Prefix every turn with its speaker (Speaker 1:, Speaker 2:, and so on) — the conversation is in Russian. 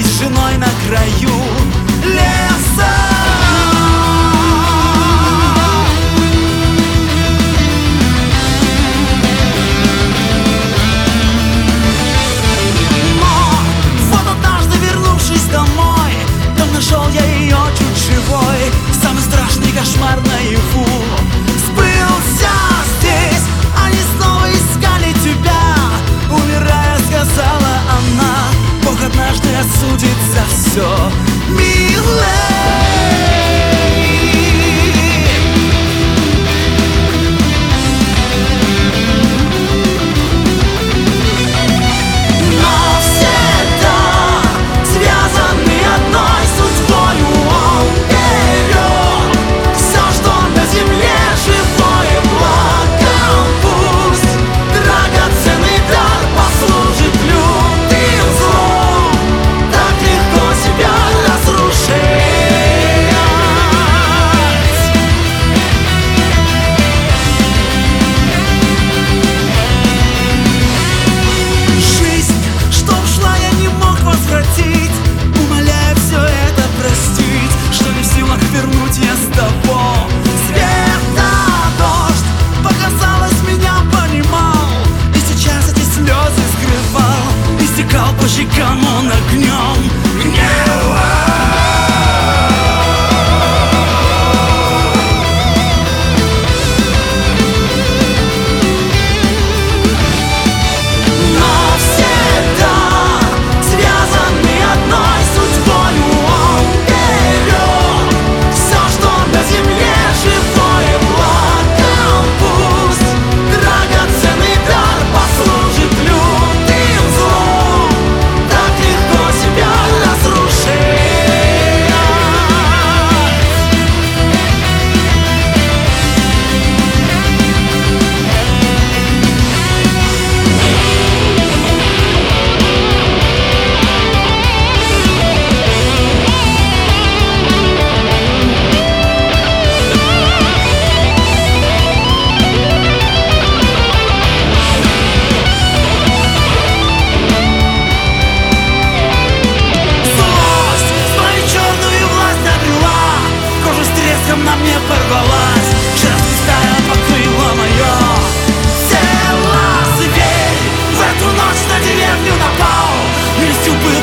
Speaker 1: остались с женой на краю леса. Но вот однажды, вернувшись домой, там нашел я ее чуть живой. Самый страшный кошмар наяву сбылся здесь. Они снова искали тебя, умирая, сказала она: Бог однажды осудит за все, милая. Умоляю все это простить, что не в силах вернуть я с того света. Дождь, показалось, меня понимал, и сейчас эти слезы скрывал. Истекал по щекам он огнем гнева. На мне порвалась, жертвой стая покрыла мое тело. Зверь в эту ночь на деревню напал, местью был